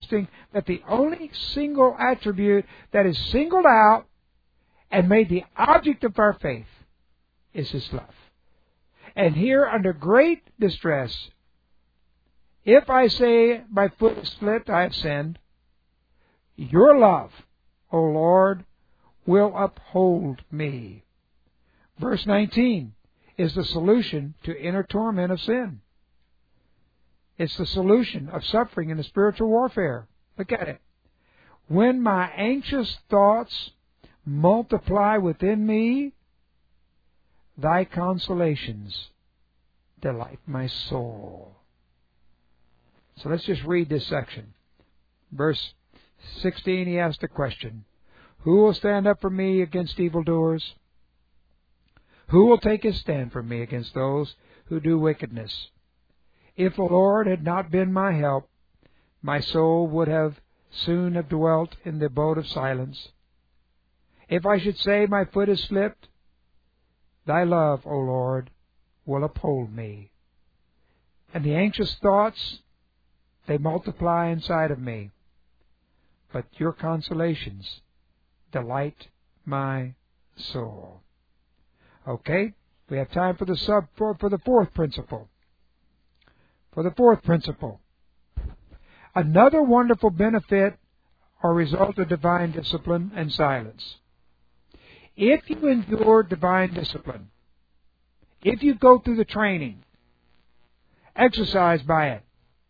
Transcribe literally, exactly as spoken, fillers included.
that the only single attribute that is singled out and made the object of our faith is His love. And here, under great distress, if I say my foot is slipped, I have sinned, your love, O Lord, will uphold me. Verse nineteen is the solution to inner torment of sin. It's the solution of suffering in the spiritual warfare. Look at it. When my anxious thoughts multiply within me, thy consolations delight my soul. So let's just read this section. Verse sixteen, he asked a question. Who will stand up for me against evildoers? Who will take his stand for me against those who do wickedness? If the Lord had not been my help, my soul would have soon have dwelt in the abode of silence. If I should say my foot is slipped, thy love, O Lord, will uphold me. And the anxious thoughts, they multiply inside of me. But your consolations delight my soul. Okay, we have time for the sub for, for the fourth principle. For the fourth principle. Another wonderful benefit or result of divine discipline and silence. If you endure divine discipline, if you go through the training, exercise by it,